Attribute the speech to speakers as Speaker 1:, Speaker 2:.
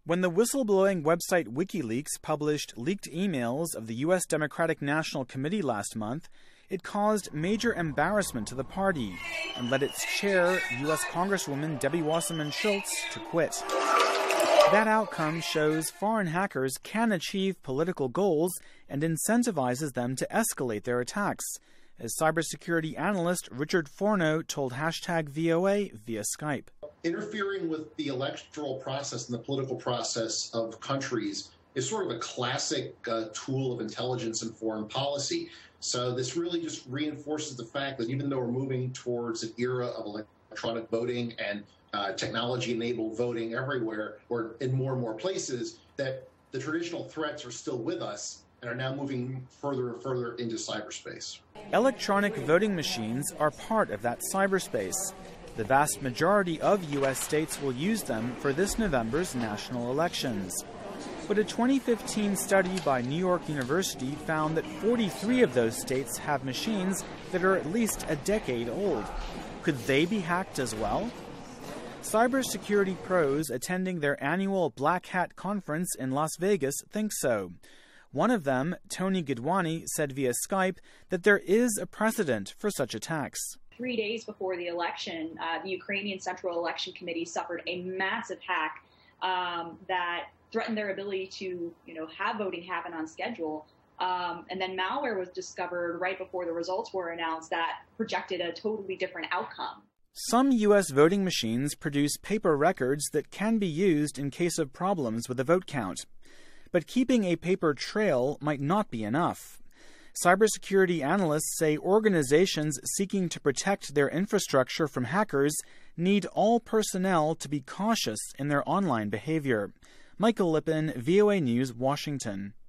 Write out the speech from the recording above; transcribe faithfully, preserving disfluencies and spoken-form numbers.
Speaker 1: When the whistleblowing website WikiLeaks published leaked emails of the U S Democratic National Committee last month, it caused major embarrassment to the party and led its chair, U S Congresswoman Debbie Wasserman Schultz, to quit. That outcome shows foreign hackers can achieve political goals and incentivizes them to escalate their attacks, as cybersecurity analyst Richard Forno told hashtag V O A via Skype.
Speaker 2: Interfering with the electoral process and the political process of countries is sort of a classic uh, tool of intelligence and foreign policy. So this really just reinforces the fact that even though we're moving towards an era of electronic voting and uh, technology-enabled voting everywhere, or in more and more places, that the traditional threats are still with us and are now moving further and further into cyberspace.
Speaker 1: Electronic voting machines are part of that cyberspace. The vast majority of U S states will use them for this November's national elections. But a twenty fifteen study by New York University found that forty-three of those states have machines that are at least a decade old. Could they be hacked as well? Cybersecurity pros attending their annual Black Hat conference in Las Vegas think so. One of them, Tony Gidwani, said via Skype that there is a precedent for such attacks.
Speaker 3: Three days before the election, uh, the Ukrainian Central Election Committee suffered a massive hack um, that threatened their ability to, you know, have voting happen on schedule. Um, and then malware was discovered right before the results were announced that projected a totally different outcome.
Speaker 1: Some U S voting machines produce paper records that can be used in case of problems with the vote count. But keeping a paper trail might not be enough. Cybersecurity analysts say organizations seeking to protect their infrastructure from hackers need all personnel to be cautious in their online behavior. Michael Lippin, V O A News, Washington.